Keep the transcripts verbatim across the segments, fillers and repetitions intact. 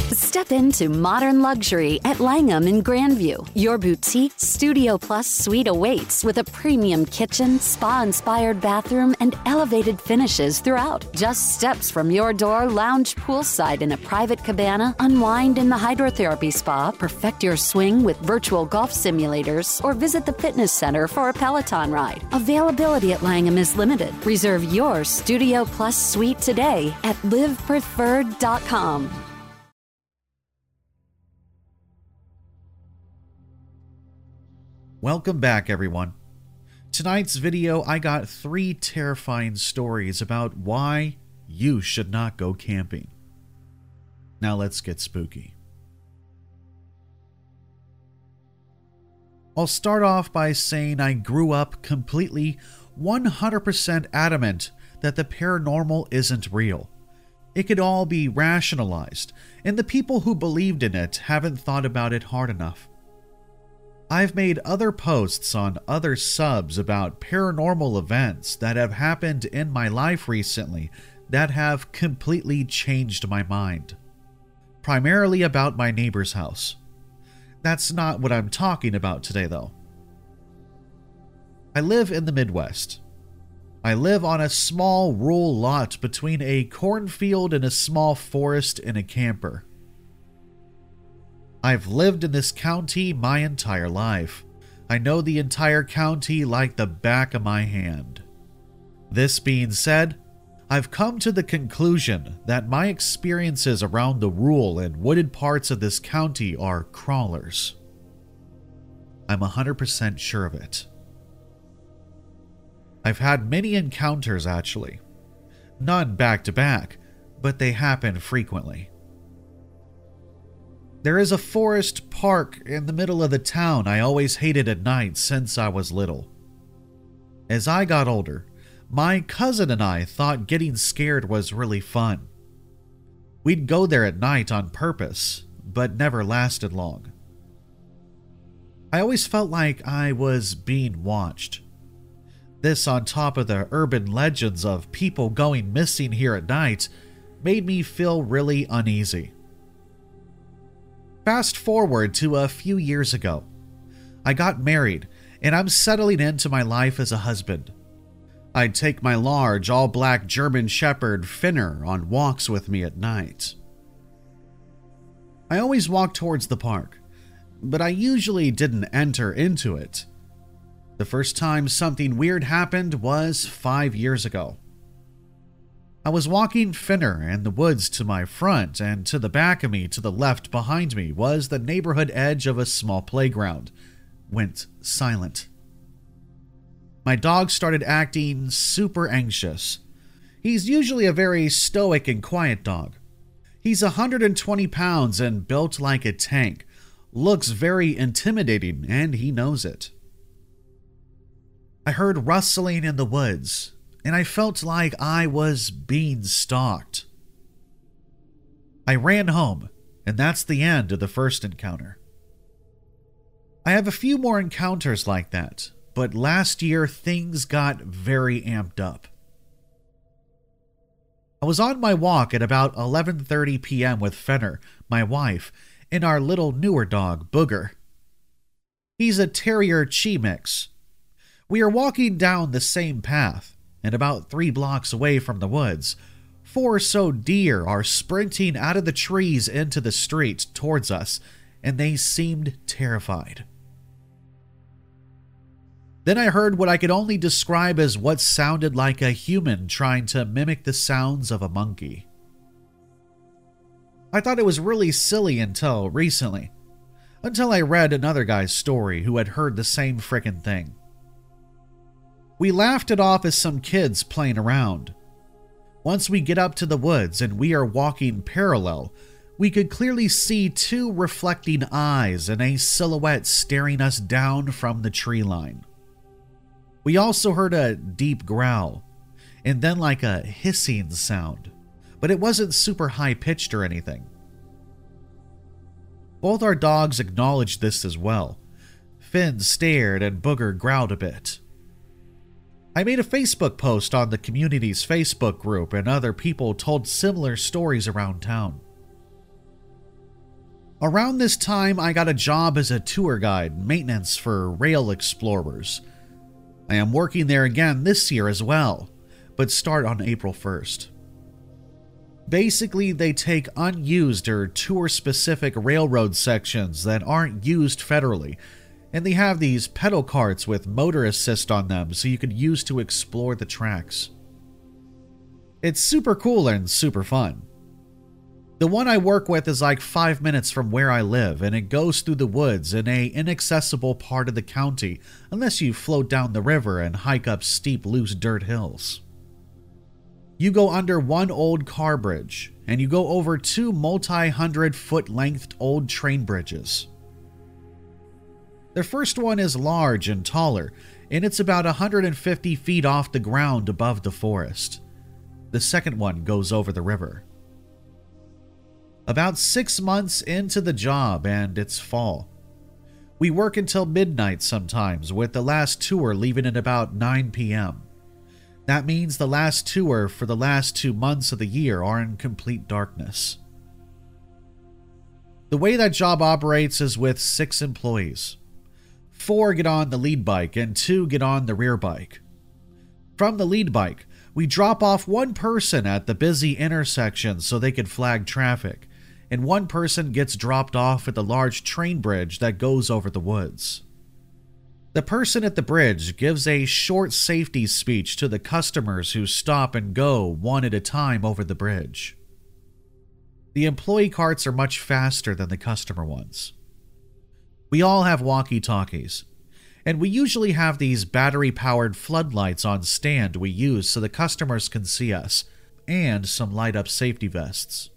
Step into modern luxury at Langham in Grandview. Your boutique Studio Plus suite awaits with a premium kitchen, spa-inspired bathroom, and elevated finishes throughout. Just steps from your door, lounge poolside in a private cabana, unwind in the hydrotherapy spa, perfect your swing with virtual golf simulators, or visit the fitness center for a Peloton ride. Availability at Langham is limited. Reserve your Studio Plus suite today at live preferred dot com. Welcome back, everyone. Tonight's video, I got three terrifying stories about why you should not go camping. Now let's get spooky. I'll start off by saying I grew up completely one hundred percent adamant that the paranormal isn't real. It could all be rationalized, and the people who believed in it haven't thought about it hard enough. I've made other posts on other subs about paranormal events that have happened in my life recently that have completely changed my mind. Primarily about my neighbor's house. That's not what I'm talking about today, though. I live in the Midwest. I live on a small rural lot between a cornfield and a small forest in a camper. I've lived in this county my entire life. I know the entire county like the back of my hand. This being said, I've come to the conclusion that my experiences around the rural and wooded parts of this county are crawlers. I'm one hundred percent sure of it. I've had many encounters, actually. None back to back, but they happen frequently. There is a forest park in the middle of the town I always hated at night since I was little. As I got older, my cousin and I thought getting scared was really fun. We'd go there at night on purpose, but never lasted long. I always felt like I was being watched. This, on top of the urban legends of people going missing here at night, made me feel really uneasy. Fast forward to a few years ago. I got married, and I'm settling into my life as a husband. I'd take my large, all-black German Shepherd, Finner, on walks with me at night. I always walked towards the park, but I usually didn't enter into it. The first time something weird happened was five years ago. I was walking Finner in the woods to my front, and to the back of me, to the left behind me, was the neighborhood edge of a small playground. Went silent. My dog started acting super anxious. He's usually a very stoic and quiet dog. He's one hundred twenty pounds and built like a tank. Looks very intimidating, and he knows it. I heard rustling in the woods, and I felt like I was being stalked. I ran home, and that's the end of the first encounter. I have a few more encounters like that, but last year things got very amped up. I was on my walk at about eleven thirty p.m. with Fenner, my wife, and our little newer dog, Booger. He's a terrier Chi mix. We are walking down the same path, and about three blocks away from the woods, four or so deer are sprinting out of the trees into the street towards us, and they seemed terrified. Then I heard what I could only describe as what sounded like a human trying to mimic the sounds of a monkey. I thought it was really silly until recently, until I read another guy's story who had heard the same frickin' thing. We laughed it off as some kids playing around. Once we get up to the woods and we are walking parallel, we could clearly see two reflecting eyes and a silhouette staring us down from the tree line. We also heard a deep growl, and then like a hissing sound, but it wasn't super high-pitched or anything. Both our dogs acknowledged this as well. Finn stared and Booger growled a bit. I made a Facebook post on the community's Facebook group, and other people told similar stories around town. Around this time, I got a job as a tour guide, maintenance for rail explorers. I am working there again this year as well, but start on April first. Basically, they take unused or tour-specific railroad sections that aren't used federally, and they have these pedal carts with motor assist on them so you could use to explore the tracks. It's super cool and super fun. The one I work with is like five minutes from where I live, and it goes through the woods in a inaccessible part of the county unless you float down the river and hike up steep loose dirt hills. You go under one old car bridge, and you go over two multi-hundred foot length old train bridges. The first one is large and taller, and it's about one hundred fifty feet off the ground above the forest. The second one goes over the river. About six months into the job, and it's fall. We work until midnight sometimes, with the last tour leaving at about nine p.m. That means the last tour for the last two months of the year are in complete darkness. The way that job operates is with six employees. Four get on the lead bike and two get on the rear bike. From the lead bike, we drop off one person at the busy intersection so they can flag traffic, and one person gets dropped off at the large train bridge that goes over the woods. The person at the bridge gives a short safety speech to the customers who stop and go one at a time over the bridge. The employee carts are much faster than the customer ones. We all have walkie-talkies, and we usually have these battery-powered floodlights on stand we use so the customers can see us, and some light-up safety vests.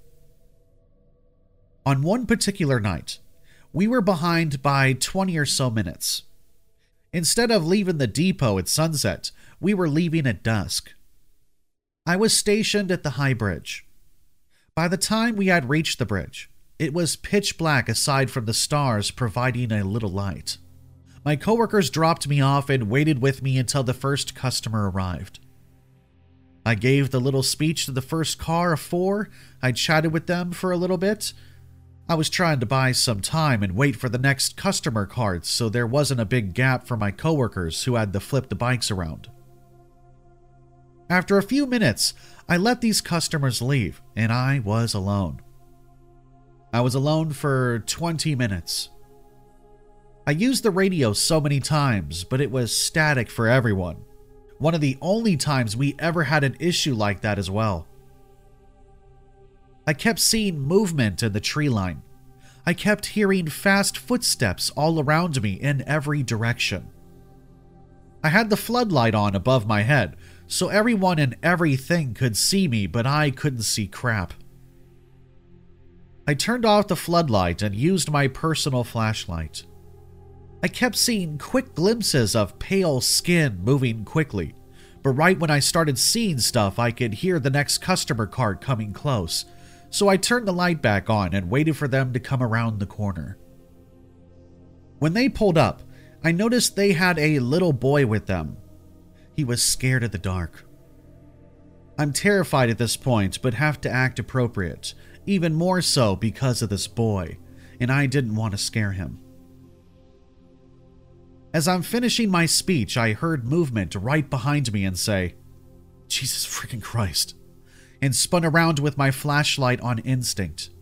On one particular night, we were behind by twenty or so minutes. Instead of leaving the depot at sunset, we were leaving at dusk. I was stationed at the high bridge. By the time we had reached the bridge, it was pitch black aside from the stars providing a little light. My coworkers dropped me off and waited with me until the first customer arrived. I gave the little speech to the first car of four. I chatted with them for a little bit. I was trying to buy some time and wait for the next customer carts so there wasn't a big gap for my coworkers who had to flip the bikes around. After a few minutes, I let these customers leave, and I was alone. I was alone for twenty minutes. I used the radio so many times, but it was static for everyone. One of the only times we ever had an issue like that as well. I kept seeing movement in the tree line. I kept hearing fast footsteps all around me in every direction. I had the floodlight on above my head, so everyone and everything could see me, but I couldn't see crap. I turned off the floodlight and used my personal flashlight. I kept seeing quick glimpses of pale skin moving quickly, but right when I started seeing stuff, I could hear the next customer cart coming close. So I turned the light back on and waited for them to come around the corner. When they pulled up, I noticed they had a little boy with them. He was scared of the dark. I'm terrified at this point, but have to act appropriate, even more so because of this boy, and I didn't want to scare him. As I'm finishing my speech, I heard movement right behind me and say, "Jesus freaking Christ," and spun around with my flashlight on instinct.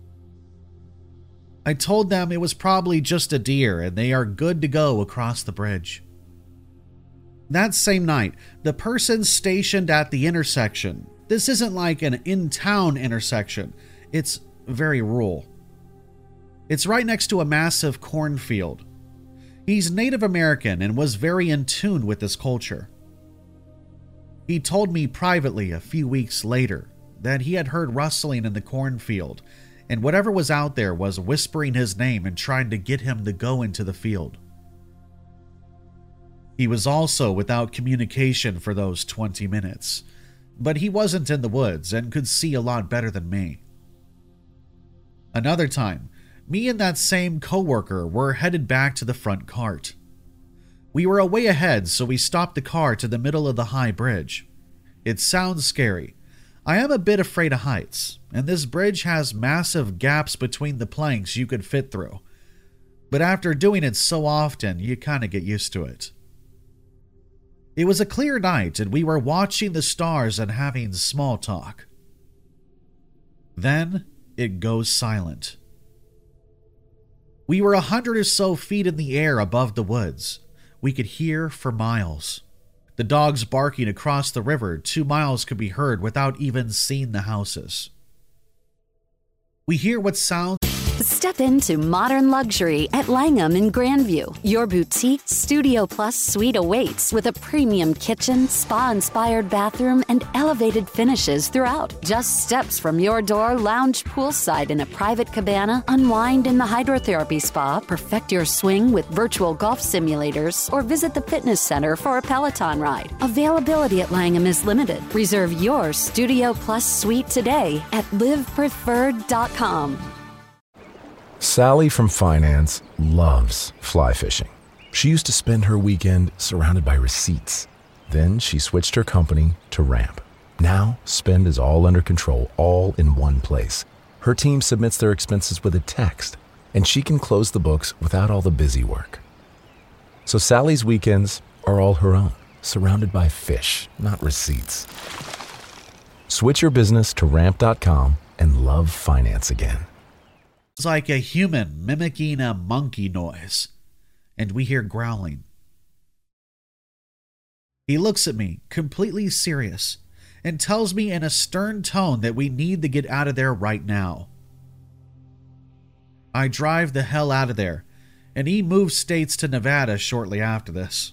I told them it was probably just a deer and they are good to go across the bridge. That same night, the person stationed at the intersection, this isn't like an in-town intersection, it's very rural. It's right next to a massive cornfield. He's Native American and was very in tune with this culture. He told me privately a few weeks later that he had heard rustling in the cornfield, and whatever was out there was whispering his name and trying to get him to go into the field. He was also without communication for those twenty minutes, but he wasn't in the woods and could see a lot better than me. Another time, me and that same coworker were headed back to the front cart. We were a way ahead, so we stopped the car to the middle of the high bridge. It sounds scary. I am a bit afraid of heights, and this bridge has massive gaps between the planks you could fit through. But after doing it so often, you kind of get used to it. It was a clear night, and we were watching the stars and having small talk. Then it goes silent. We were a hundred or so feet in the air above the woods. We could hear for miles. The dogs barking across the river two miles could be heard without even seeing the houses. We hear what sounds... Step into modern luxury at Langham in Grandview. Your boutique Studio Plus suite awaits with a premium kitchen, spa-inspired bathroom, and elevated finishes throughout. Just steps from your door, lounge poolside in a private cabana, unwind in the hydrotherapy spa, perfect your swing with virtual golf simulators, or visit the fitness center for a Peloton ride. Availability at Langham is limited. Reserve your Studio Plus suite today at live preferred dot com. Sally from finance loves fly fishing. She used to spend her weekend surrounded by receipts. Then she switched her company to Ramp. Now, spend is all under control, all in one place. Her team submits their expenses with a text, and she can close the books without all the busy work. So Sally's weekends are all her own, surrounded by fish, not receipts. Switch your business to ramp dot com and love finance again. It's like a human mimicking a monkey noise, and we hear growling. He looks at me, completely serious, and tells me in a stern tone that we need to get out of there right now. I drive the hell out of there, and he moves states to Nevada shortly after this.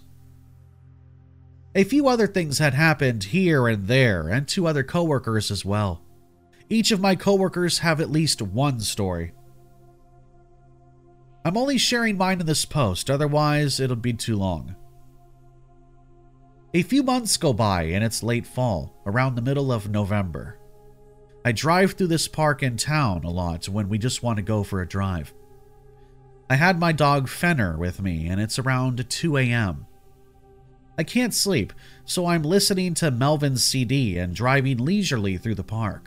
A few other things had happened here and there, and to other coworkers as well. Each of my coworkers have at least one story. I'm only sharing mine in this post, otherwise it'll be too long. A few months go by and it's late fall, around the middle of November. I drive through this park in town a lot when we just want to go for a drive. I had my dog Fenner with me and it's around two a.m. I can't sleep, so I'm listening to Melvin's C D and driving leisurely through the park.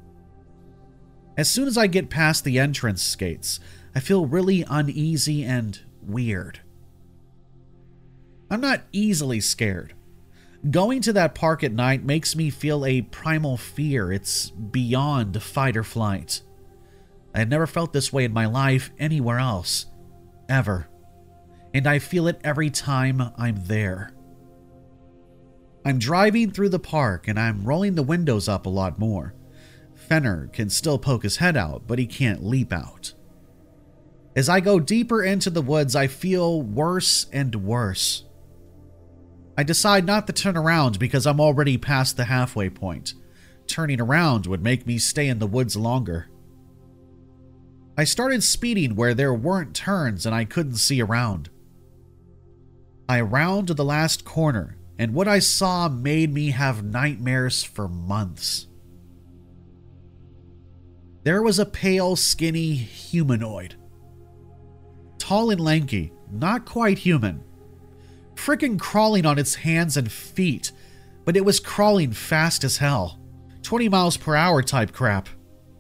As soon as I get past the entrance gates, I feel really uneasy and weird. I'm not easily scared. Going to that park at night makes me feel a primal fear. It's beyond fight or flight. I had never felt this way in my life anywhere else, ever. And I feel it every time I'm there. I'm driving through the park and I'm rolling the windows up a lot more. Fenner can still poke his head out, but he can't leap out. As I go deeper into the woods, I feel worse and worse. I decide not to turn around because I'm already past the halfway point. Turning around would make me stay in the woods longer. I started speeding where there weren't turns and I couldn't see around. I round the last corner, and what I saw made me have nightmares for months. There was a pale, skinny humanoid. Tall and lanky, not quite human. Frickin' crawling on its hands and feet, but it was crawling fast as hell. twenty miles per hour type crap.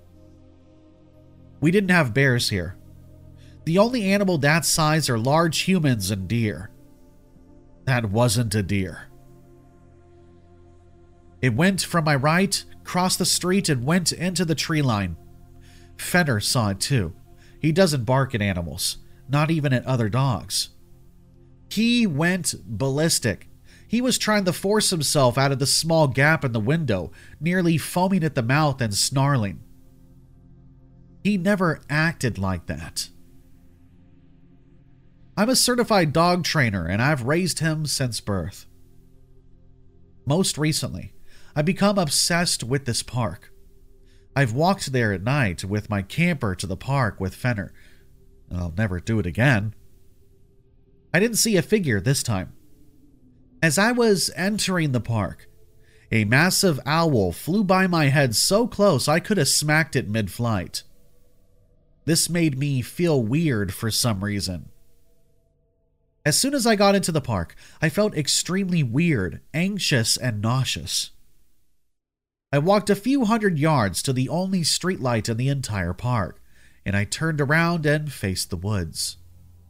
We didn't have bears here. The only animal that size are large humans and deer. That wasn't a deer. It went from my right, crossed the street, and went into the tree line. Fenner saw it too. He doesn't bark at animals. Not even at other dogs. He went ballistic. He was trying to force himself out of the small gap in the window, nearly foaming at the mouth and snarling. He never acted like that. I'm a certified dog trainer and I've raised him since birth. Most recently, I've become obsessed with this park. I've walked there at night with my camper to the park with Fenner. I'll never do it again. I didn't see a figure this time. As I was entering the park, a massive owl flew by my head so close I could have smacked it mid-flight. This made me feel weird for some reason. As soon as I got into the park, I felt extremely weird, anxious, and nauseous. I walked a few hundred yards to the only streetlight in the entire park, and I turned around and faced the woods.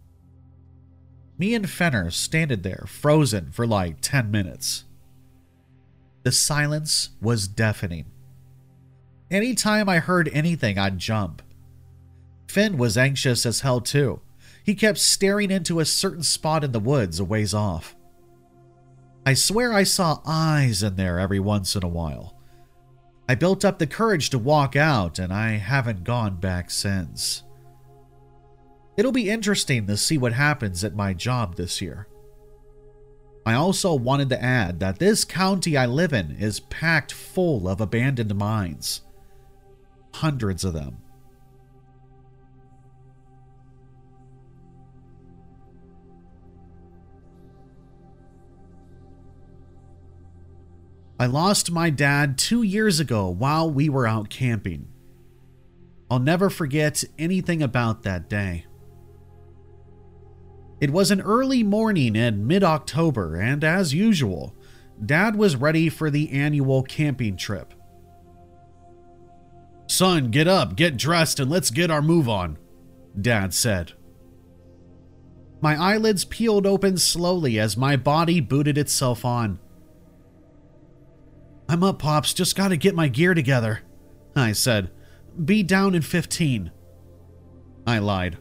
Me and Fenner standed there, frozen for like ten minutes. The silence was deafening. Anytime I heard anything, I'd jump. Finn was anxious as hell too. He kept staring into a certain spot in the woods a ways off. I swear I saw eyes in there every once in a while. I built up the courage to walk out, and I haven't gone back since. It'll be interesting to see what happens at my job this year. I also wanted to add that this county I live in is packed full of abandoned mines. Hundreds of them. I lost my dad two years ago while we were out camping. I'll never forget anything about that day. It was an early morning in mid-October, and as usual, Dad was ready for the annual camping trip. "Son, get up, get dressed, and let's get our move on," Dad said. My eyelids peeled open slowly as my body booted itself on. "I'm up, Pops, just gotta get my gear together," I said. "Be down in fifteen. I lied.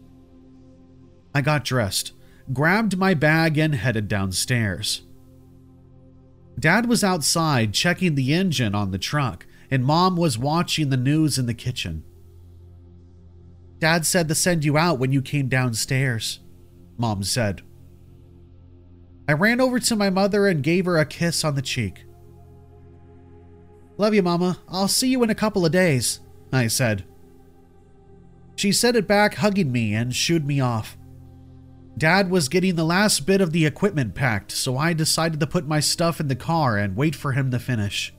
I got dressed, grabbed my bag, and headed downstairs. Dad was outside checking the engine on the truck, and Mom was watching the news in the kitchen. "Dad said to send you out when you came downstairs," Mom said. I ran over to my mother and gave her a kiss on the cheek. "Love you, Mama. I'll see you in a couple of days," I said. She said it back, hugging me, and shooed me off. Dad was getting the last bit of the equipment packed, so I decided to put my stuff in the car and wait for him to finish.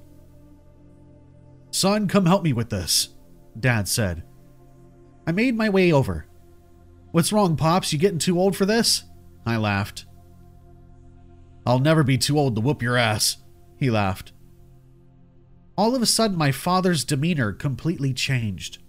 "Son, come help me with this," Dad said. I made my way over. "What's wrong, Pops? You getting too old for this?" I laughed. "I'll never be too old to whoop your ass," he laughed. All of a sudden, my father's demeanor completely changed.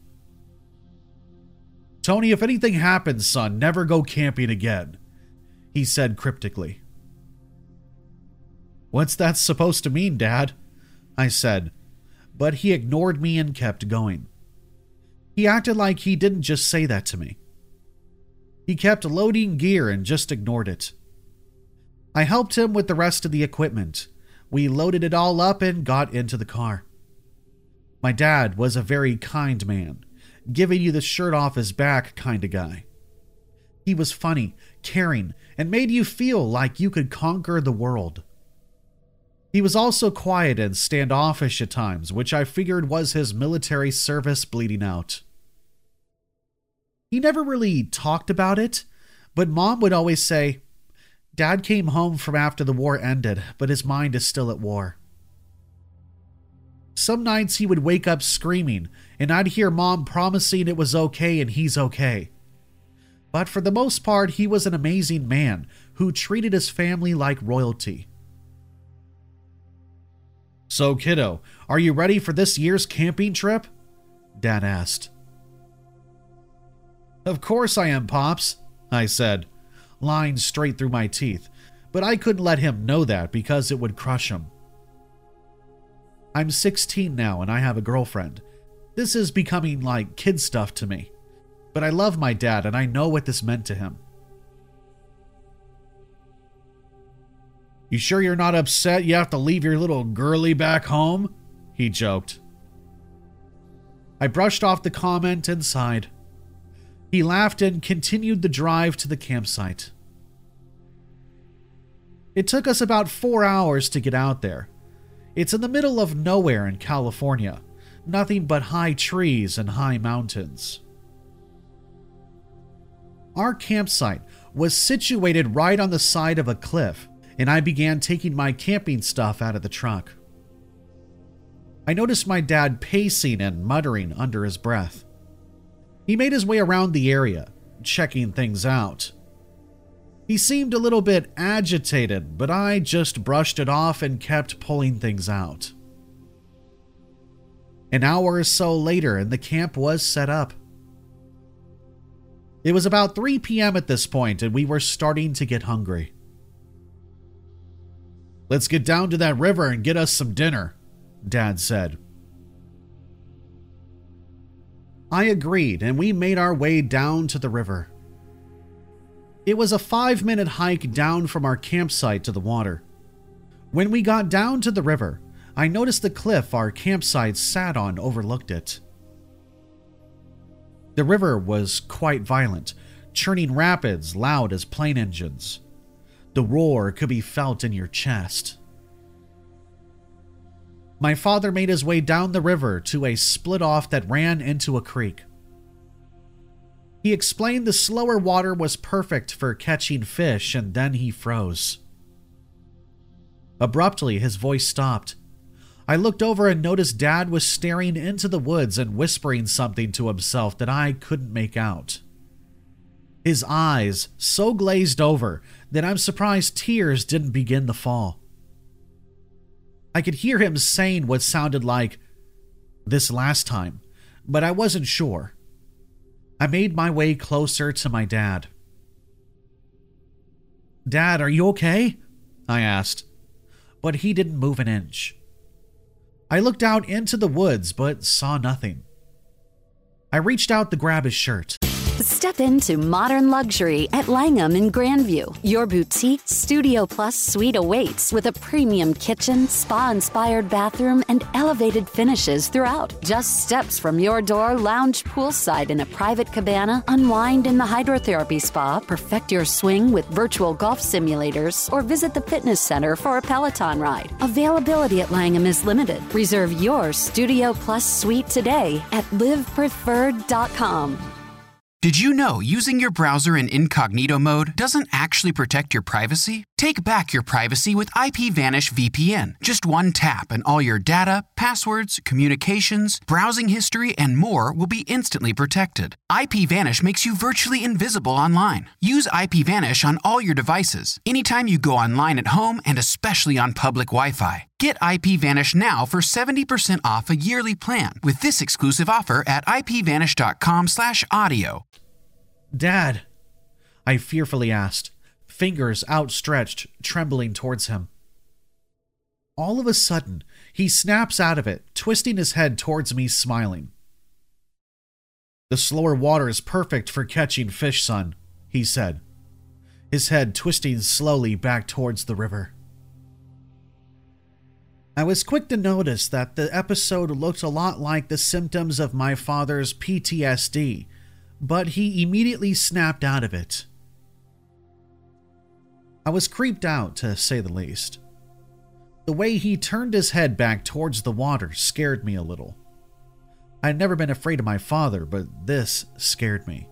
"Tony, if anything happens, son, never go camping again," he said cryptically. "What's that supposed to mean, Dad?" I said, but he ignored me and kept going. He acted like he didn't just say that to me. He kept loading gear and just ignored it. I helped him with the rest of the equipment. We loaded it all up and got into the car. My dad was a very kind man, giving you the shirt off his back kind of guy. He was funny, caring, and made you feel like you could conquer the world. He was also quiet and standoffish at times, which I figured was his military service bleeding out. He never really talked about it, but Mom would always say, "Dad came home from after the war ended, but his mind is still at war." Some nights he would wake up screaming, and I'd hear Mom promising it was okay and he's okay. But for the most part, he was an amazing man who treated his family like royalty. "So, kiddo, are you ready for this year's camping trip?" Dad asked. "Of course I am, Pops," I said, lying straight through my teeth, but I couldn't let him know that because it would crush him. I'm sixteen now and I have a girlfriend. This is becoming like kid stuff to me, but I love my dad and I know what this meant to him. "You sure you're not upset you have to leave your little girly back home?" he joked. I brushed off the comment and sighed. He laughed and continued the drive to the campsite. It took us about four hours to get out there. It's in the middle of nowhere in California, nothing but high trees and high mountains. Our campsite was situated right on the side of a cliff, and I began taking my camping stuff out of the truck. I noticed my dad pacing and muttering under his breath. He made his way around the area, checking things out. He seemed a little bit agitated, but I just brushed it off and kept pulling things out. An hour or so later, and the camp was set up. It was about three p.m. at this point, and we were starting to get hungry. "Let's get down to that river and get us some dinner," Dad said. I agreed, and we made our way down to the river. It was a five-minute hike down from our campsite to the water. When we got down to the river, I noticed the cliff our campsite sat on overlooked it. The river was quite violent, churning rapids loud as plane engines. The roar could be felt in your chest. My father made his way down the river to a split-off that ran into a creek. He explained the slower water was perfect for catching fish, and then he froze. Abruptly, his voice stopped. I looked over and noticed Dad was staring into the woods and whispering something to himself that I couldn't make out. His eyes so glazed over that I'm surprised tears didn't begin to fall. I could hear him saying what sounded like, "this last time," but I wasn't sure. I made my way closer to my dad. "Dad, are you okay?" I asked, but he didn't move an inch. I looked out into the woods, but saw nothing. I reached out to grab his shirt. Step into modern luxury at Langham in Grandview. Your boutique Studio Plus suite awaits with a premium kitchen, spa-inspired bathroom, and elevated finishes throughout. Just steps from your door, lounge poolside in a private cabana, unwind in the hydrotherapy spa, perfect your swing with virtual golf simulators, or visit the fitness center for a Peloton ride. Availability at Langham is limited. Reserve your Studio Plus suite today at live preferred dot com. Did you know using your browser in incognito mode doesn't actually protect your privacy? Take back your privacy with IPVanish V P N. Just one tap and all your data, passwords, communications, browsing history, and more will be instantly protected. IPVanish makes you virtually invisible online. Use IPVanish on all your devices, anytime you go online at home and especially on public Wi-Fi. Get IPVanish now for seventy percent off a yearly plan with this exclusive offer at ipvanish.com slash audio. "Dad," I fearfully asked, fingers outstretched, trembling towards him. All of a sudden, he snaps out of it, twisting his head towards me, smiling. "The slower water is perfect for catching fish, son," he said, his head twisting slowly back towards the river. I was quick to notice that the episode looked a lot like the symptoms of my father's P T S D, but he immediately snapped out of it. I was creeped out, to say the least. The way he turned his head back towards the water scared me a little. I'd never been afraid of my father, but this scared me.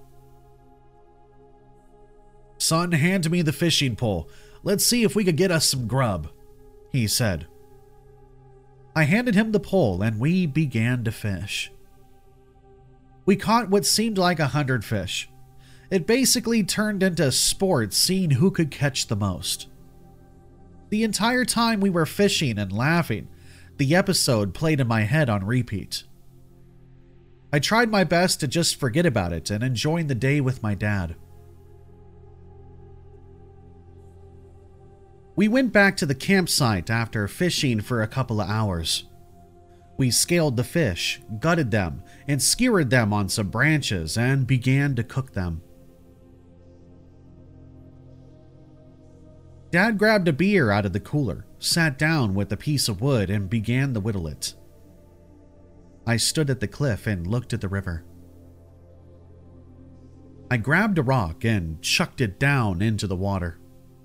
"Son, hand me the fishing pole. Let's see if we could get us some grub," he said. I handed him the pole and we began to fish. We caught what seemed like a hundred fish. It basically turned into sport, seeing who could catch the most. The entire time we were fishing and laughing, the episode played in my head on repeat. I tried my best to just forget about it and enjoy the day with my dad. We went back to the campsite after fishing for a couple of hours. We scaled the fish, gutted them, and skewered them on some branches and began to cook them. Dad grabbed a beer out of the cooler, sat down with a piece of wood, and began to whittle it. I stood at the cliff and looked at the river. I grabbed a rock and chucked it down into the water.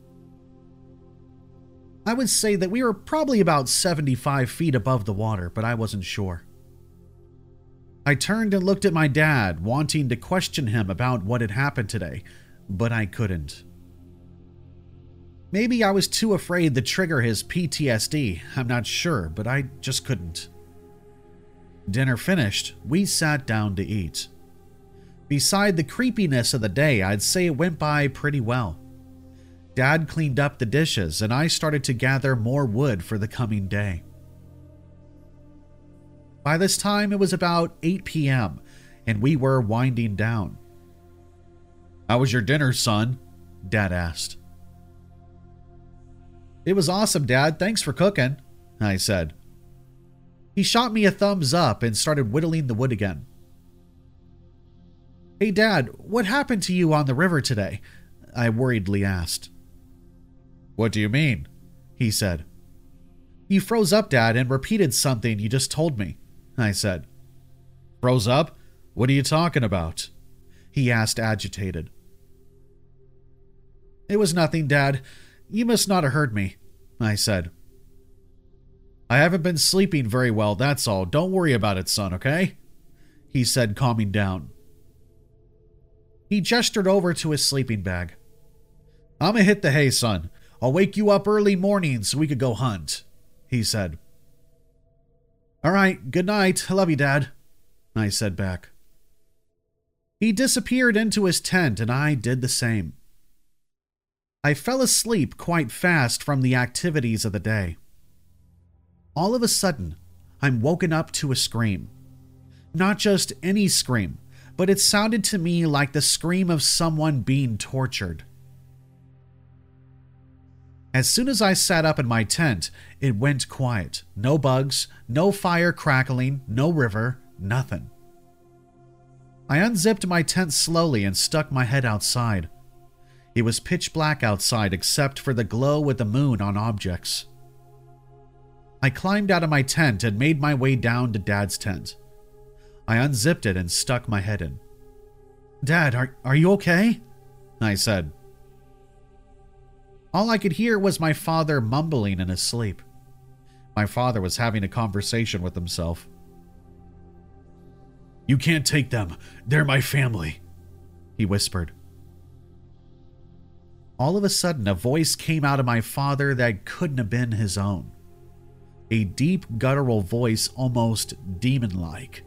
I would say that we were probably about seventy-five feet above the water, but I wasn't sure. I turned and looked at my dad, wanting to question him about what had happened today, but I couldn't. Maybe I was too afraid to trigger his P T S D, I'm not sure, but I just couldn't. Dinner finished, we sat down to eat. Beside the creepiness of the day, I'd say it went by pretty well. Dad cleaned up the dishes, and I started to gather more wood for the coming day. By this time, it was about eight p.m., and we were winding down. "How was your dinner, son?" Dad asked. "It was awesome, Dad. Thanks for cooking," I said. He shot me a thumbs up and started whittling the wood again. "Hey, Dad, what happened to you on the river today?" I worriedly asked. "What do you mean?" he said. "You froze up, Dad, and repeated something you just told me," I said. "Froze up? What are you talking about?" he asked, agitated. "It was nothing, Dad. You must not have heard me," I said. "I haven't been sleeping very well, that's all. Don't worry about it, son, okay?" he said, calming down. He gestured over to his sleeping bag. "I'ma hit the hay, son. I'll wake you up early morning so we could go hunt," he said. "All right, good night. I love you, Dad," I said back. He disappeared into his tent and I did the same. I fell asleep quite fast from the activities of the day. All of a sudden, I'm woken up to a scream. Not just any scream, but it sounded to me like the scream of someone being tortured. As soon as I sat up in my tent, it went quiet. No bugs, no fire crackling, no river, nothing. I unzipped my tent slowly and stuck my head outside. It was pitch black outside except for the glow of the moon on objects. I climbed out of my tent and made my way down to Dad's tent. I unzipped it and stuck my head in. "Dad, are, are you okay?" I said. All I could hear was my father mumbling in his sleep. My father was having a conversation with himself. "You can't take them. They're my family," he whispered. All of a sudden, a voice came out of my father that couldn't have been his own. A deep, guttural voice, almost demon-like.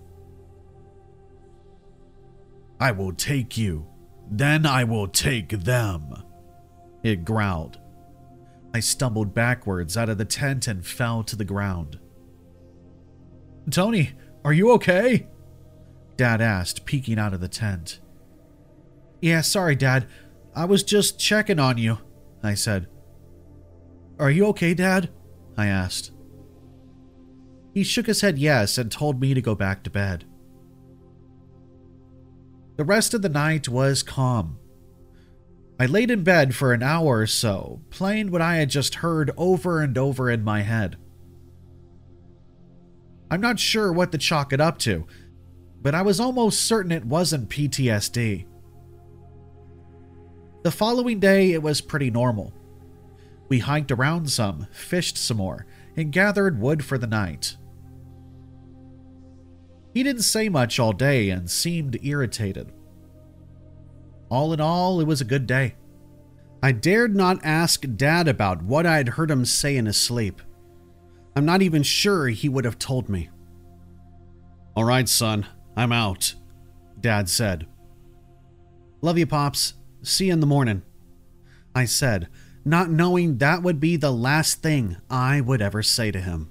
"I will take you. Then I will take them," it growled. I stumbled backwards out of the tent and fell to the ground. "Tony, are you okay?" Dad asked, peeking out of the tent. "Yeah, sorry, Dad. I was just checking on you," I said. "Are you okay, Dad?" I asked. He shook his head yes and told me to go back to bed. The rest of the night was calm. I laid in bed for an hour or so, playing what I had just heard over and over in my head. I'm not sure what to chalk it up to, but I was almost certain it wasn't P T S D. The following day, it was pretty normal. We hiked around some, fished some more, and gathered wood for the night. He didn't say much all day and seemed irritated. All in all, it was a good day. I dared not ask Dad about what I had heard him say in his sleep. I'm not even sure he would have told me. "All right, son, I'm out," Dad said. "Love you, Pops. See you in the morning," I said, not knowing that would be the last thing I would ever say to him.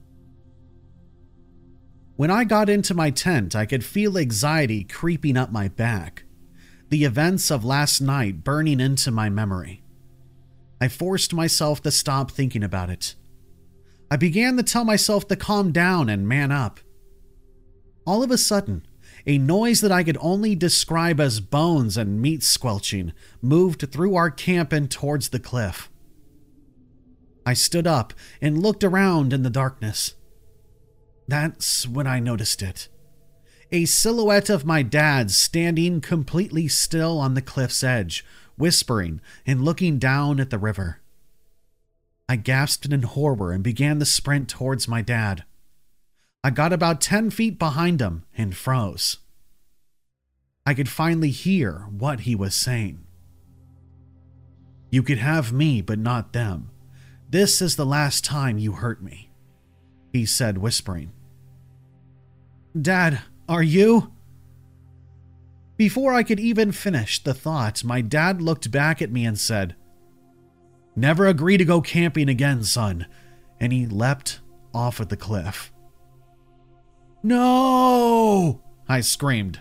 When I got into my tent, I could feel anxiety creeping up my back. The events of last night burning into my memory. I forced myself to stop thinking about it. I began to tell myself to calm down and man up. All of a sudden, a noise that I could only describe as bones and meat squelching moved through our camp and towards the cliff. I stood up and looked around in the darkness. That's when I noticed it. A silhouette of my dad standing completely still on the cliff's edge, whispering and looking down at the river. I gasped in horror and began to sprint towards my dad. I got about ten feet behind him and froze. I could finally hear what he was saying. "You could have me, but not them. This is the last time you hurt me," he said, whispering. "Dad, are you?" Before I could even finish the thought, my dad looked back at me and said, "Never agree to go camping again, son," and he leapt off of the cliff. "No!" I screamed.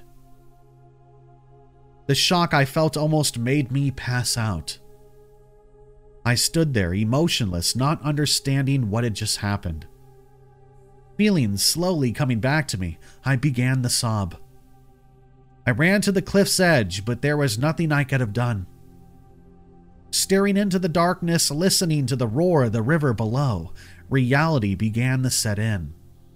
The shock I felt almost made me pass out. I stood there, emotionless, not understanding what had just happened. Feelings slowly coming back to me, I began to sob. I ran to the cliff's edge, but there was nothing I could have done. Staring into the darkness, listening to the roar of the river below, reality began to set in.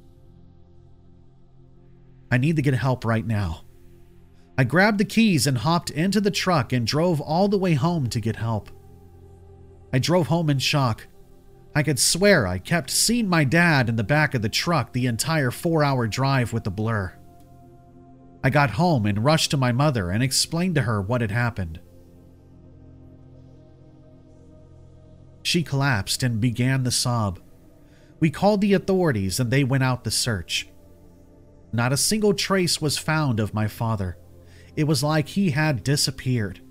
I need to get help right now. I grabbed the keys and hopped into the truck and drove all the way home to get help. I drove home in shock. I could swear I kept seeing my dad in the back of the truck the entire four-hour drive with the blur. I got home and rushed to my mother and explained to her what had happened. She collapsed and began to sob. We called the authorities and they went out to search. Not a single trace was found of my father. It was like he had disappeared.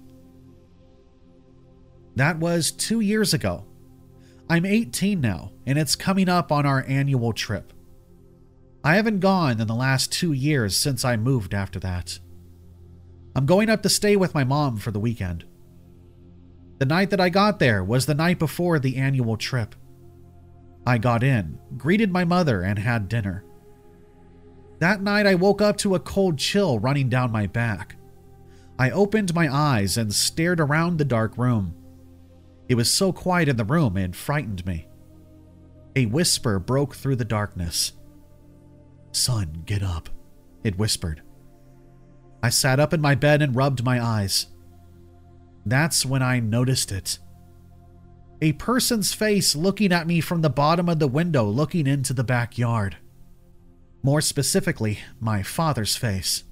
That was two years ago. I'm eighteen now, and it's coming up on our annual trip. I haven't gone in the last two years since I moved after that. I'm going up to stay with my mom for the weekend. The night that I got there was the night before the annual trip. I got in, greeted my mother, and had dinner. That night I woke up to a cold chill running down my back. I opened my eyes and stared around the dark room. It was so quiet in the room it frightened me. A whisper broke through the darkness. "Son, get up," it whispered. I sat up in my bed and rubbed my eyes. That's when I noticed it. A person's face looking at me from the bottom of the window looking into the backyard. More specifically, my father's face.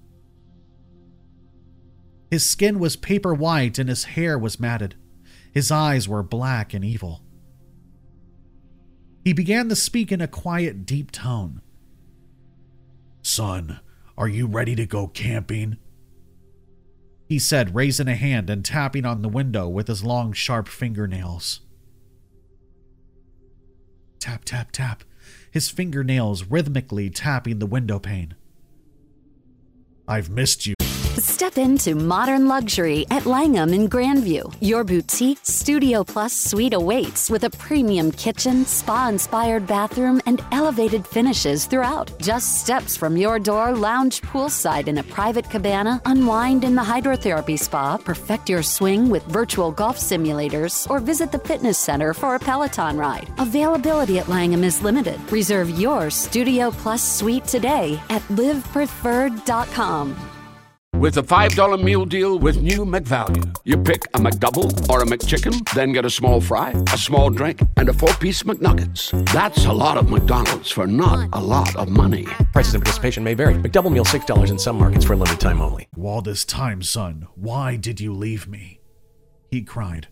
His skin was paper white and his hair was matted. His eyes were black and evil. He began to speak in a quiet, deep tone. "Son, are you ready to go camping?" He said, raising a hand and tapping on the window with his long, sharp fingernails. Tap, tap, tap, his fingernails rhythmically tapping the window pane. "I've missed you." Step into modern luxury at Langham in Grandview. Your boutique Studio Plus suite awaits with a premium kitchen, spa-inspired bathroom, and elevated finishes throughout. Just steps from your door, lounge poolside in a private cabana, unwind in the hydrotherapy spa, perfect your swing with virtual golf simulators, or visit the fitness center for a Peloton ride. Availability at Langham is limited. Reserve your Studio Plus suite today at live preferred dot com. With a five dollar meal deal with new McValue. You pick a McDouble or a McChicken, then get a small fry, a small drink, and a four-piece McNuggets. That's a lot of McDonald's for not a lot of money. Prices and participation may vary. McDouble meal six dollars in some markets for a limited time only. "All this time, son, why did you leave me?" he cried.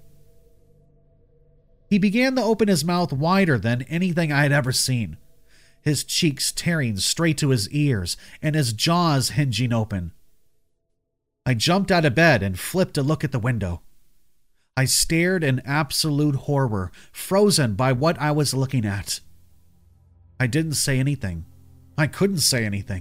He began to open his mouth wider than anything I had ever seen, his cheeks tearing straight to his ears and his jaws hinging open. I jumped out of bed and flipped to look at the window. I stared in absolute horror, frozen by what I was looking at. I didn't say anything. I couldn't say anything.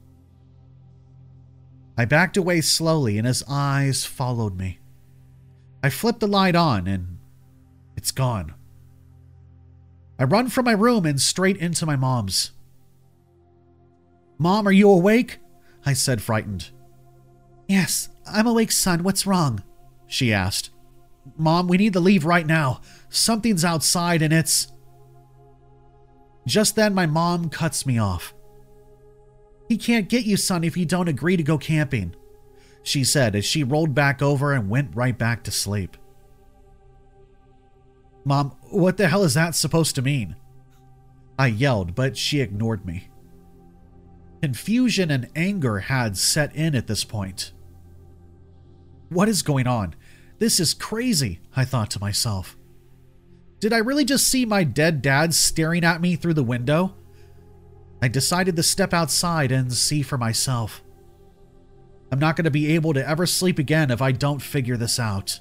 I backed away slowly and his eyes followed me. I flipped the light on and it's gone. I run from my room and straight into my mom's. "Mom, are you awake?" I said, frightened. "Yes, I'm awake, son. What's wrong?" she asked. "Mom, we need to leave right now. Something's outside and it's..." Just then, my mom cuts me off. "He can't get you, son, if you don't agree to go camping," she said as she rolled back over and went right back to sleep. "Mom, what the hell is that supposed to mean?" I yelled, but she ignored me. Confusion and anger had set in at this point. What is going on? This is crazy, I thought to myself. Did I really just see my dead dad staring at me through the window? I decided to step outside and see for myself. I'm not going to be able to ever sleep again if I don't figure this out.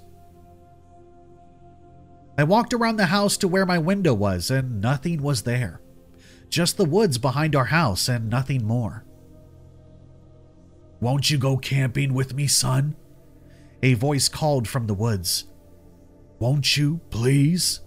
I walked around the house to where my window was and nothing was there. Just the woods behind our house and nothing more. "Won't you go camping with me, son?" A voice called from the woods. "Won't you, please?"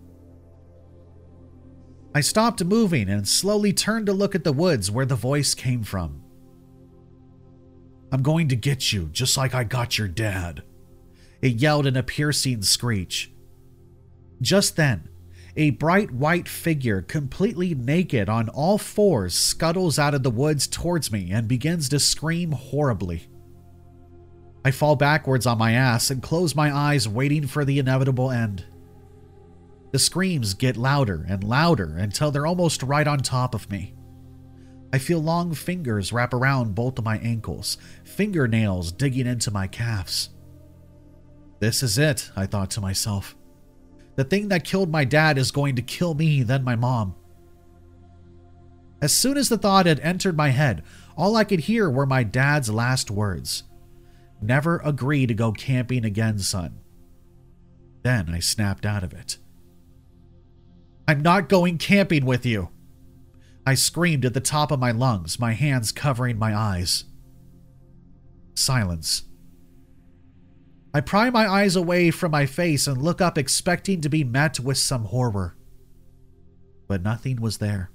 I stopped moving and slowly turned to look at the woods where the voice came from. "I'm going to get you, just like I got your dad," it yelled in a piercing screech. Just then, a bright white figure, completely naked on all fours, scuttles out of the woods towards me and begins to scream horribly. I fall backwards on my ass and close my eyes, waiting for the inevitable end. The screams get louder and louder until they're almost right on top of me. I feel long fingers wrap around both of my ankles, fingernails digging into my calves. This is it, I thought to myself. The thing that killed my dad is going to kill me, then my mom. As soon as the thought had entered my head, all I could hear were my dad's last words. "Never agree to go camping again, son." Then I snapped out of it. "I'm not going camping with you!" I screamed at the top of my lungs, my hands covering my eyes. Silence. I pry my eyes away from my face and look up, expecting to be met with some horror. But nothing was there.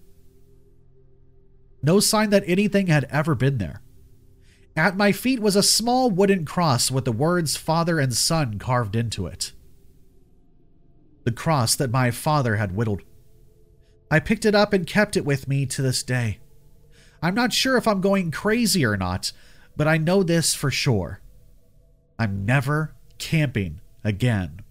No sign that anything had ever been there. At my feet was a small wooden cross with the words "Father and Son" carved into it. The cross that my father had whittled. I picked it up and kept it with me to this day. I'm not sure if I'm going crazy or not, but I know this for sure. I'm never camping again.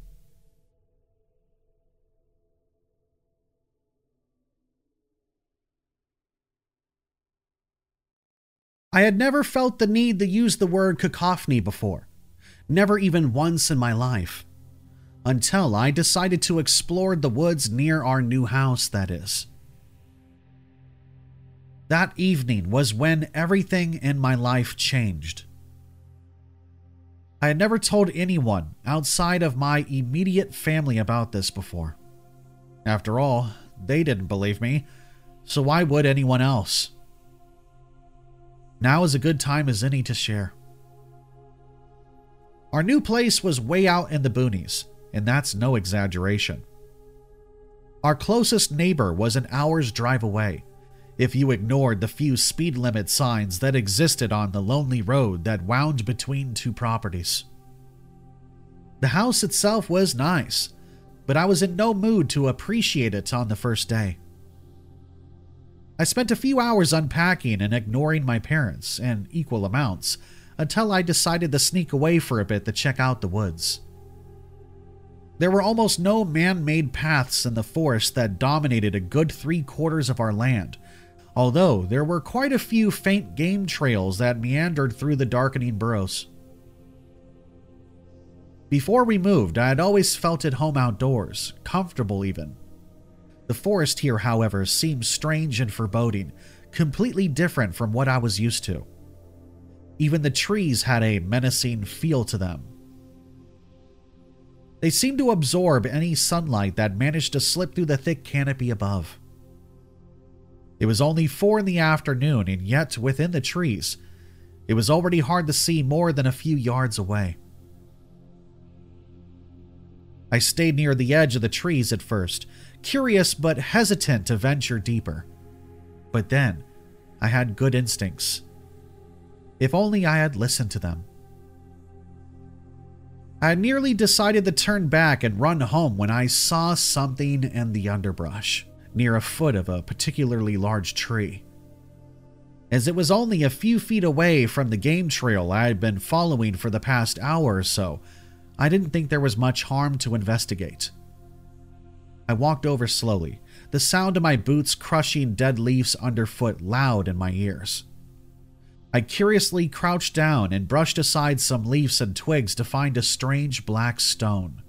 I had never felt the need to use the word cacophony before, never even once in my life, until I decided to explore the woods near our new house, that is. That evening was when everything in my life changed. I had never told anyone outside of my immediate family about this before. After all, they didn't believe me, so why would anyone else? Now is a good time as any to share. Our new place was way out in the boonies, and that's no exaggeration. Our closest neighbor was an hour's drive away, if you ignored the few speed limit signs that existed on the lonely road that wound between two properties. The house itself was nice, but I was in no mood to appreciate it on the first day. I spent a few hours unpacking and ignoring my parents in equal amounts until I decided to sneak away for a bit to check out the woods. There were almost no man-made paths in the forest that dominated a good three quarters of our land, although there were quite a few faint game trails that meandered through the darkening burrows. Before we moved, I had always felt at home outdoors, comfortable even. The forest here, however, seemed strange and foreboding, completely different from what I was used to. Even the trees had a menacing feel to them. They seemed to absorb any sunlight that managed to slip through the thick canopy above. It was only four in the afternoon, and yet within the trees, it was already hard to see more than a few yards away. I stayed near the edge of the trees at first, curious but hesitant to venture deeper. But then, I had good instincts. If only I had listened to them. I had nearly decided to turn back and run home when I saw something in the underbrush, near a foot of a particularly large tree. As it was only a few feet away from the game trail I had been following for the past hour or so, I didn't think there was much harm to investigate. I walked over slowly, the sound of my boots crushing dead leaves underfoot loud in my ears. I curiously crouched down and brushed aside some leaves and twigs to find a strange black stone.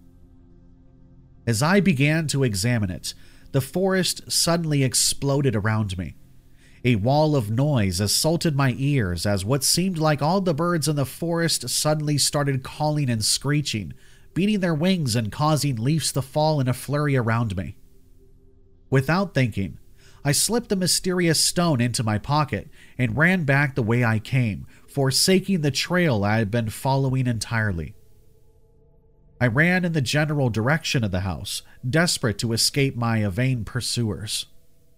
As I began to examine it, the forest suddenly exploded around me. A wall of noise assaulted my ears as what seemed like all the birds in the forest suddenly started calling and screeching, beating their wings and causing leaves to fall in a flurry around me. Without thinking, I slipped the mysterious stone into my pocket and ran back the way I came, forsaking the trail I had been following entirely. I ran in the general direction of the house, desperate to escape my vain pursuers.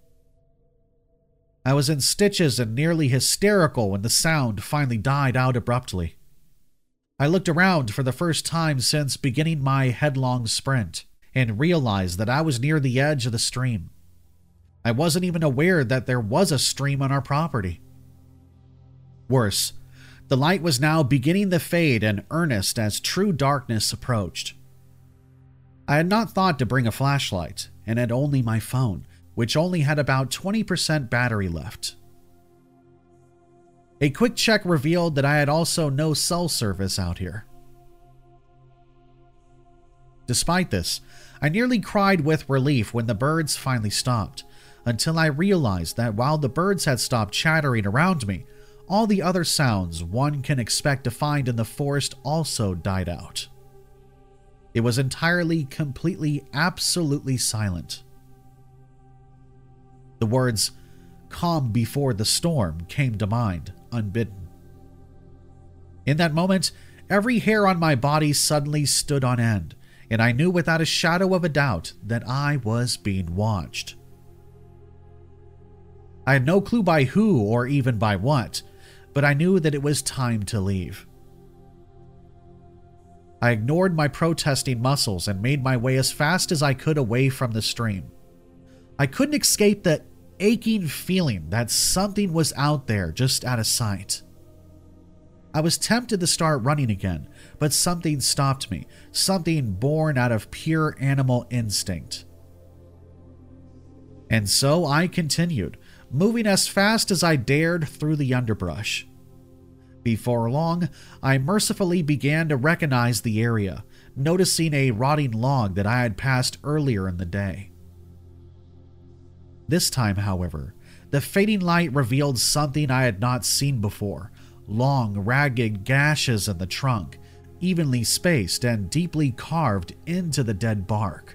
I was in stitches and nearly hysterical when the sound finally died out abruptly. I looked around for the first time since beginning my headlong sprint and realized that I was near the edge of the stream. I wasn't even aware that there was a stream on our property. Worse, the light was now beginning to fade in earnest as true darkness approached. I had not thought to bring a flashlight and had only my phone, which only had about twenty percent battery left. A quick check revealed that I had also no cell service out here. Despite this, I nearly cried with relief when the birds finally stopped, until I realized that while the birds had stopped chattering around me, all the other sounds one can expect to find in the forest also died out. It was entirely, completely, absolutely silent. The words, "calm before the storm," came to mind, unbidden. In that moment, every hair on my body suddenly stood on end, and I knew without a shadow of a doubt that I was being watched. I had no clue by who or even by what, but I knew that it was time to leave. I ignored my protesting muscles and made my way as fast as I could away from the stream. I couldn't escape the aching feeling that something was out there just out of sight. I was tempted to start running again, but something stopped me, something born out of pure animal instinct. And so I continued, moving as fast as I dared through the underbrush. Before long, I mercifully began to recognize the area, noticing a rotting log that I had passed earlier in the day. This time, however, the fading light revealed something I had not seen before: long, ragged gashes in the trunk, evenly spaced and deeply carved into the dead bark.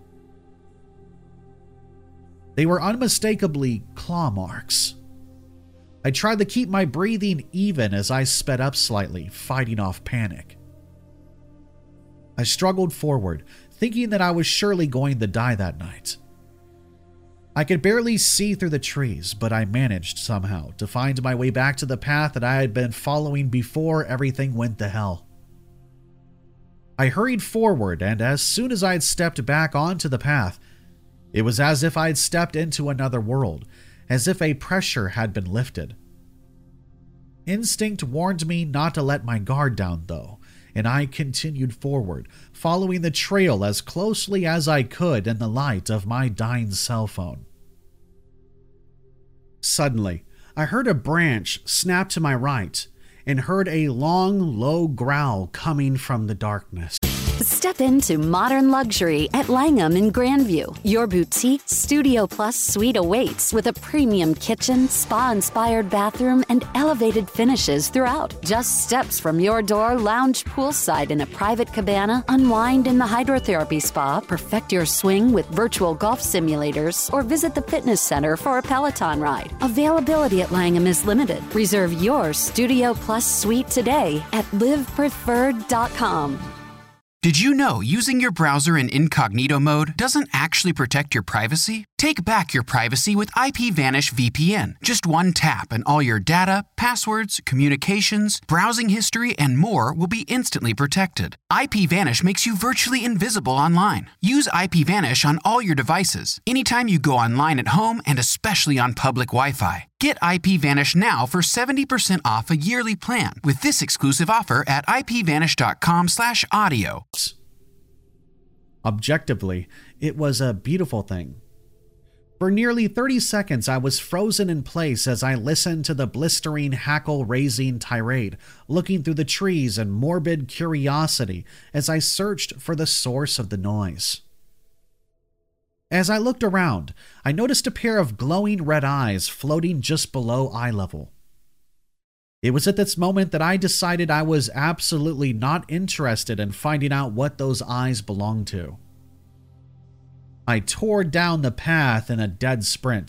They were unmistakably claw marks. I tried to keep my breathing even as I sped up slightly, fighting off panic. I struggled forward, thinking that I was surely going to die that night. I could barely see through the trees, but I managed somehow to find my way back to the path that I had been following before everything went to hell. I hurried forward, and as soon as I had stepped back onto the path, it was as if I had stepped into another world, as if a pressure had been lifted. Instinct warned me not to let my guard down, though, and I continued forward, following the trail as closely as I could in the light of my dying cell phone. Suddenly, I heard a branch snap to my right and heard a long, low growl coming from the darkness. Step into modern luxury at Langham in Grandview. Your boutique Studio Plus suite awaits with a premium kitchen, spa-inspired bathroom, and elevated finishes throughout. Just steps from your door, lounge poolside in a private cabana, unwind in the hydrotherapy spa, perfect your swing with virtual golf simulators, or visit the fitness center for a Peloton ride. Availability at Langham is limited. Reserve your Studio Plus suite today at live preferred dot com. Did you know using your browser in incognito mode doesn't actually protect your privacy? Take back your privacy with IPVanish V P N. Just one tap and all your data, passwords, communications, browsing history, and more will be instantly protected. IPVanish makes you virtually invisible online. Use IPVanish on all your devices, anytime you go online at home, and especially on public Wi-Fi. Get IPVanish now for seventy percent off a yearly plan with this exclusive offer at ipvanish.com slash audio. Objectively, it was a beautiful thing. For nearly thirty seconds, I was frozen in place as I listened to the blistering, hackle-raising tirade, looking through the trees in morbid curiosity as I searched for the source of the noise. As I looked around, I noticed a pair of glowing red eyes floating just below eye level. It was at this moment that I decided I was absolutely not interested in finding out what those eyes belonged to. I tore down the path in a dead sprint,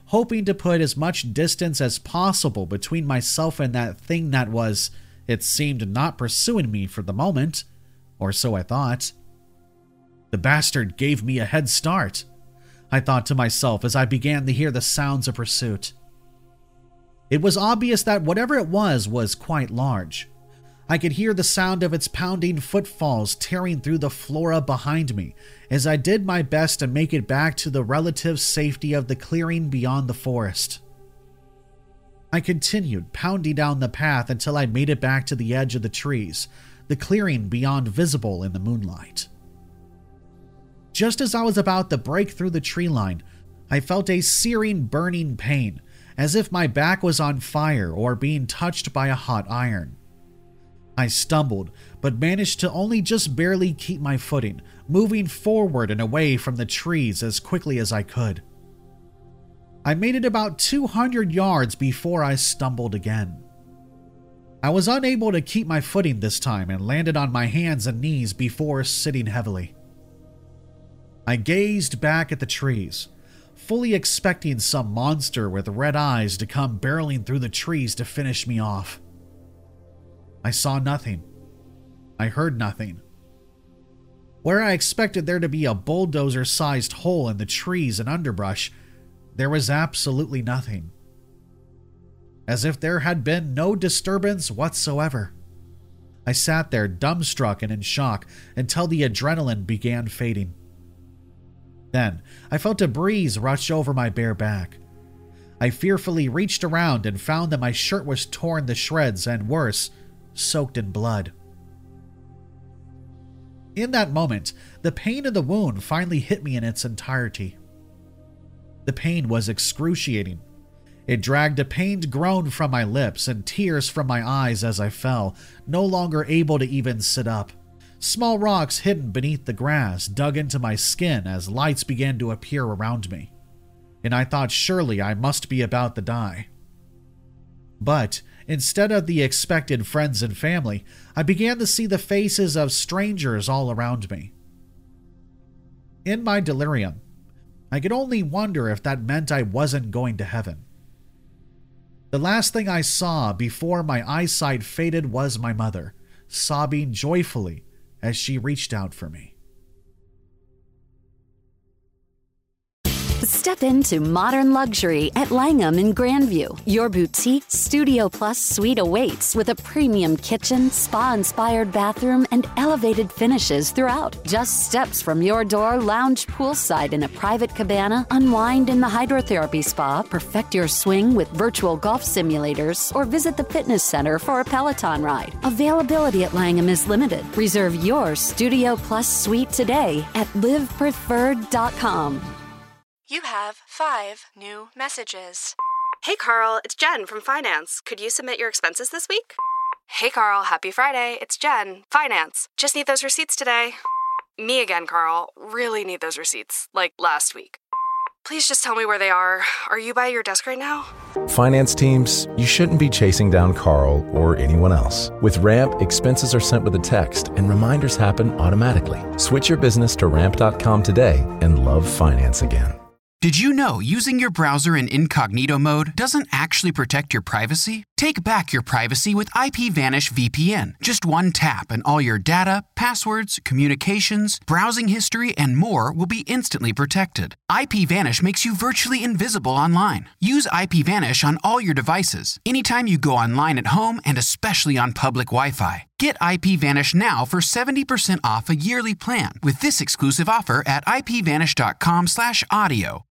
hoping to put as much distance as possible between myself and that thing that was, it seemed, not pursuing me for the moment, or so I thought. The bastard gave me a head start, I thought to myself as I began to hear the sounds of pursuit. It was obvious that whatever it was was quite large. I could hear the sound of its pounding footfalls tearing through the flora behind me as I did my best to make it back to the relative safety of the clearing beyond the forest. I continued pounding down the path until I made it back to the edge of the trees, the clearing beyond visible in the moonlight. Just as I was about to break through the tree line, I felt a searing, burning pain, as if my back was on fire or being touched by a hot iron. I stumbled, but managed to only just barely keep my footing, moving forward and away from the trees as quickly as I could. I made it about two hundred yards before I stumbled again. I was unable to keep my footing this time and landed on my hands and knees before sitting heavily. I gazed back at the trees, fully expecting some monster with red eyes to come barreling through the trees to finish me off. I saw nothing. I heard nothing. Where I expected there to be a bulldozer-sized hole in the trees and underbrush, there was absolutely nothing. As if there had been no disturbance whatsoever. I sat there dumbstruck and in shock until the adrenaline began fading. Then, I felt a breeze rush over my bare back. I fearfully reached around and found that my shirt was torn to shreds and worse, soaked in blood. In that moment, the pain of the wound finally hit me in its entirety. The pain was excruciating. It dragged a pained groan from my lips and tears from my eyes as I fell, no longer able to even sit up. Small rocks hidden beneath the grass dug into my skin as lights began to appear around me, and I thought surely I must be about to die. But instead of the expected friends and family, I began to see the faces of strangers all around me. In my delirium, I could only wonder if that meant I wasn't going to heaven. The last thing I saw before my eyesight faded was my mother, sobbing joyfully as she reached out for me. Step into modern luxury at Langham in Grandview. Your boutique Studio Plus suite awaits with a premium kitchen, spa-inspired bathroom, and elevated finishes throughout. Just steps from your door, lounge poolside in a private cabana, unwind in the hydrotherapy spa, perfect your swing with virtual golf simulators, or visit the fitness center for a Peloton ride. Availability at Langham is limited. Reserve your Studio Plus suite today at live preferred dot com. You have five new messages. Hey, Carl, it's Jen from Finance. Could you submit your expenses this week? Hey, Carl, happy Friday. It's Jen, Finance. Just need those receipts today. Me again, Carl. Really need those receipts, like last week. Please just tell me where they are. Are you by your desk right now? Finance teams, you shouldn't be chasing down Carl or anyone else. With Ramp, expenses are sent with a text and reminders happen automatically. Switch your business to ramp dot com today and love finance again. Did you know using your browser in incognito mode doesn't actually protect your privacy? Take back your privacy with IPVanish V P N. Just one tap and all your data, passwords, communications, browsing history, and more will be instantly protected. IPVanish makes you virtually invisible online. Use IPVanish on all your devices, anytime you go online at home and especially on public Wi-Fi. Get IPVanish now for seventy percent off a yearly plan with this exclusive offer at ipvanish dot com slash audio.